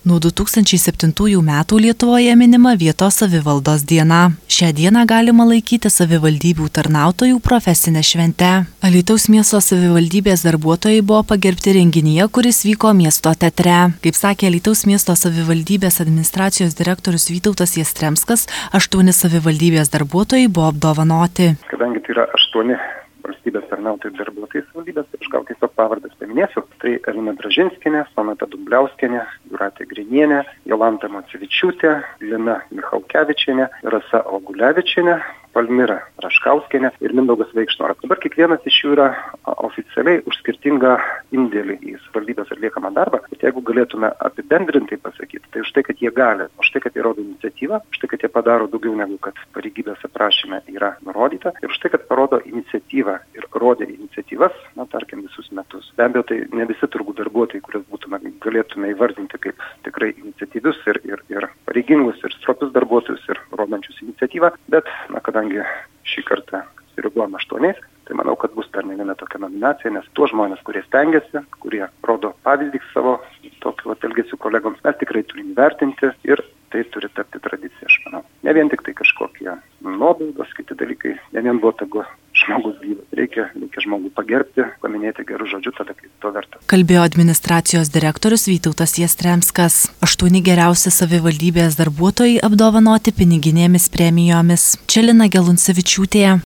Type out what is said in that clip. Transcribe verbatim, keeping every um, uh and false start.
Nuo du tūkstančiai septintųjų metų Lietuvoje minima vietos savivaldos diena. Šią dieną galima laikyti savivaldybių tarnautojų profesinę šventę. Alytaus miesto savivaldybės darbuotojai buvo pagerbti renginyje, kuris vyko miesto teatre. Kaip sakė Alytaus miesto savivaldybės administracijos direktorius Vytautas Jastremskas, aštuoni savivaldybės darbuotojai buvo apdovanoti. Kadangi tai yra aštuoni valstybės tarnautojų darbuotojai savivaldybės, tai aš gal tiesiog pavardės paminėsiu. Tai Elina Dražinskienė, Sonata Dumbliauskienė, Jūratė Grinienė, Jolanta Mocevičiūtė, Lina Michalkevičienė, Rasa Ogulevičienė, Palmira Raškauskienė ir Mindaugas Vaikšnoras. Dabar kiekvienas iš jų yra oficialiai už skirtingą indėlį į savivaldybės atliekamą darbą. Bet jeigu galėtume apibendrintai pasakyti, tai už tai, kad jie gali, už tai, kad jie rodo iniciatyvą, už tai, kad jie padaro daugiau negu kad pareigybės aprašyme yra nurodyta ir už tai, kad parodo iniciatyvą ir rodė iniciatyvas, na, tarkim, visus metus. Be abejo, tai ne visi turbūt darbuotojai, kuriuos būtume, galėtume įvardinti kaip tikrai iniciatyvius ir, ir, ir pareigingus ir stropius darbuotojus ir rodančius iniciatyvą, bet, na, kadangi šį kartą siriguojam aštuoniais, tai manau, kad bus dar ne viena tokia nominacija, nes tuos žmonės, kurie stengiasi, kurie rodo pavyzdį savo tokiu elgesiu kolegoms, mes tikrai turim vertinti ir tai turi tapti tradicija, aš manau. Ne vien tik tai kažkokie nuobaudos, kiti dalykai, ne vien buvo tegu žmogus gyvas. Reikia, reikia žmogų pagerbti, paminėti gerų žodžių, tada kai to verta. Kalbėjo administracijos direktorius Vytautas Jastremskas. Aštuoni geriausi savivaldybės darbuotojai apdovanoti piniginėmis premijomis. Čia Lina Geluncevičiūtė.